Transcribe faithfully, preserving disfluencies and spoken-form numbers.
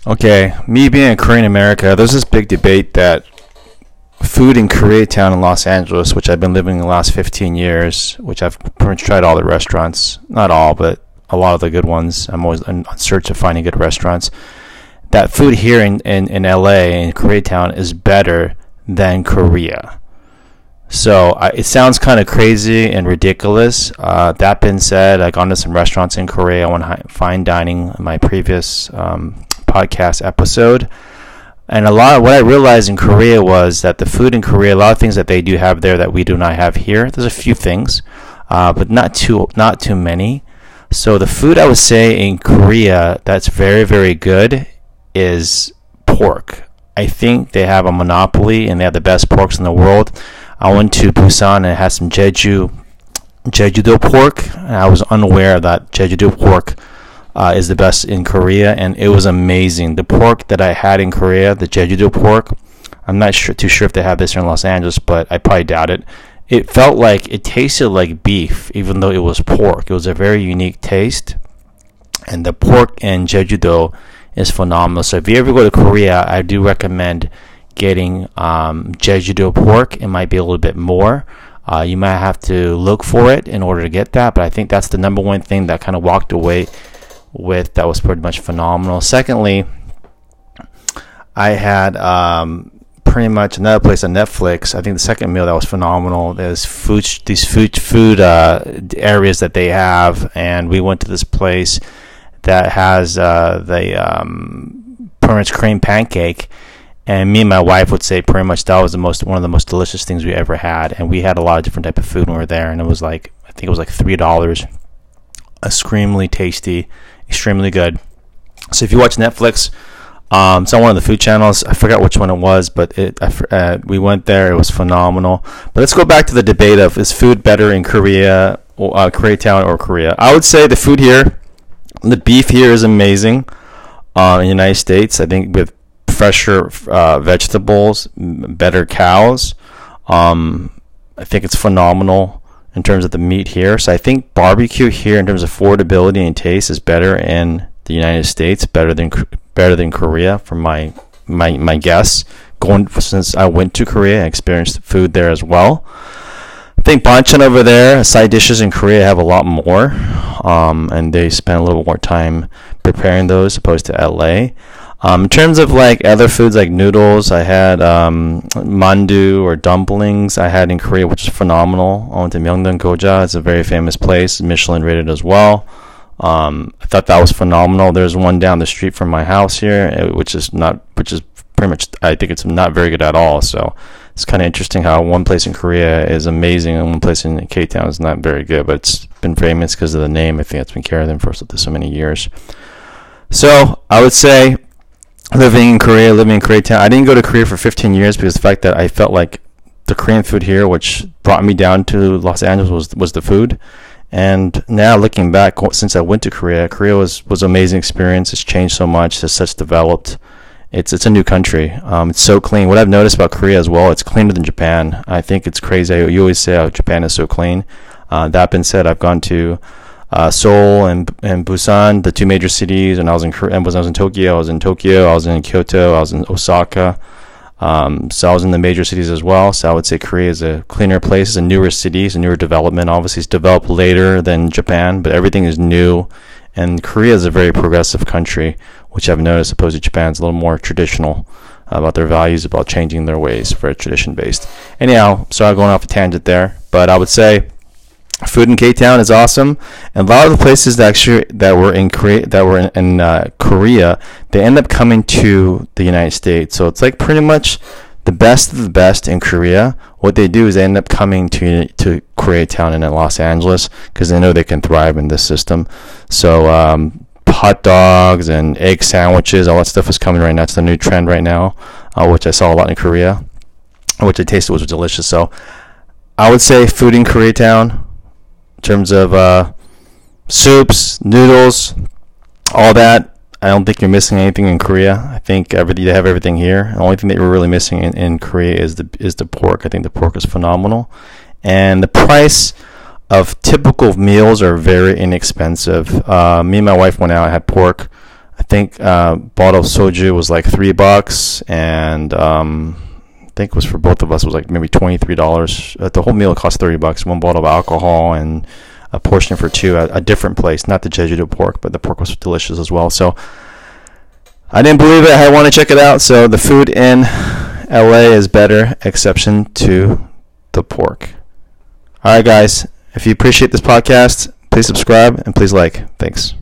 Okay, me being a Korean America, there's this big debate that food in Koreatown in Los Angeles, which I've been living the last fifteen years, which I've pretty much tried all the restaurants, not all, but a lot of the good ones. I'm always on search of finding good restaurants. That food here in, in, in L A, in Koreatown, is better than Korea. So uh, it sounds kind of crazy and ridiculous. Uh, that being said, I've gone to some restaurants in Korea. I went hi- fine dining in my previous um, podcast episode. And a lot of what I realized in Korea was that the food in Korea, a lot of things that they do have there that we do not have here. There's a few things, uh, but not too not too many. So the food I would say in Korea that's very, very good is pork. I think they have a monopoly and they have the best porks in the world. I went to Busan and it had some Jeju, Jeju-do pork. And I was unaware that Jeju-do pork uh, is the best in Korea, and it was amazing. The pork that I had in Korea, the Jeju-do pork, I'm not sure, too sure if they have this here in Los Angeles, but I probably doubt it. It felt like, it tasted like beef, even though it was pork. It was a very unique taste, and the pork in Jeju-do is phenomenal. So if you ever go to Korea, I do recommend getting um, Jeju-do pork. It might be a little bit more. Uh, you might have to look for it in order to get that, but I think that's the number one thing that kind of walked away with that was pretty much phenomenal. Secondly, I had um, pretty much another place on Netflix. I think the second meal that was phenomenal. There's food, these food food uh, areas that they have, and we went to this place that has uh, the um, pretty much cream pancake. And me and my wife would say pretty much that was the most one of the most delicious things we ever had. And we had a lot of different type of food when we were there, and it was like I think it was like three dollars. Extremely tasty, extremely good. So if you watch Netflix, um, it's on one of the food channels. I forgot which one it was, but it uh, we went there. It was phenomenal. But let's go back to the debate of is food better in Korea, or, uh, Koreatown or Korea? I would say the food here, the beef here is amazing. Uh, in the United States, I think with fresher uh, vegetables, better cows. Um, I think it's phenomenal in terms of the meat here. So I think barbecue here, in terms of affordability and taste, is better in the United States, better than better than Korea, from my my my guess. Going since I went to Korea and experienced food there as well. I think banchan over there, side dishes in Korea have a lot more, um, and they spend a little more time preparing those opposed to L A. Um, in terms of like other foods like noodles, I had um, mandu or dumplings I had in Korea, which is phenomenal. I went to Myeongdong Goja. It's a very famous place, Michelin rated as well. Um, I thought that was phenomenal. There's one down the street from my house here, which is not, which is pretty much, I think it's not very good at all. So it's kind of interesting how one place in Korea is amazing and one place in K-Town is not very good, but it's been famous because of the name. I think it's been carrying them for so many years. So I would say, living in Korea, living in Koreatown, I didn't go to Korea for fifteen years because the fact that I felt like the Korean food here, which brought me down to Los Angeles, was was the food. And now looking back, since I went to Korea, Korea was was an amazing experience. It's changed so much. It's such developed. It's it's a new country. Um, it's so clean. What I've noticed about Korea as well, it's cleaner than Japan. I think it's crazy. You always say how Japan is so clean. Uh, that being said, I've gone to Uh, Seoul and and Busan, the two major cities, and I was in and was I was in Tokyo. I was in Tokyo. I was in Kyoto. I was in Osaka. Um, so I was in the major cities as well. So I would say Korea is a cleaner place, it's a newer city, it's a newer development. Obviously, it's developed later than Japan, but everything is new. And Korea is a very progressive country, which I've noticed, opposed to Japan, is a little more traditional about their values, about changing their ways, very tradition based. Anyhow, so I'm going off a tangent there, but I would say food in K-Town is awesome, and a lot of the places that actually that were in Korea, that were in, in uh, Korea, they end up coming to the United States. So it's like pretty much the best of the best in Korea. What they do is they end up coming to to Koreatown and in Los Angeles because they know they can thrive in this system. So um, hot dogs and egg sandwiches, all that stuff is coming right now. It's the new trend right now, uh, which I saw a lot in Korea, which I tasted was delicious. So I would say food in Koreatown, in terms of uh, soups, noodles, all that, I don't think you're missing anything in Korea. I think everything, they have everything here. The only thing that you're really missing in, in Korea is the is the pork. I think the pork is phenomenal, and the price of typical meals are very inexpensive. Uh, me and my wife went out and had pork. I think uh, bottle of soju was like three bucks, and um, I think it was for both of us was like maybe twenty three dollars. Uh, the whole meal cost thirty bucks. One bottle of alcohol and a portion for two at a different place, not the Jeju-do pork, but the pork was delicious as well. So I didn't believe it. I want to check it out. So the food in L A is better, exception to the pork. All right, guys. If you appreciate this podcast, please subscribe and please like. Thanks.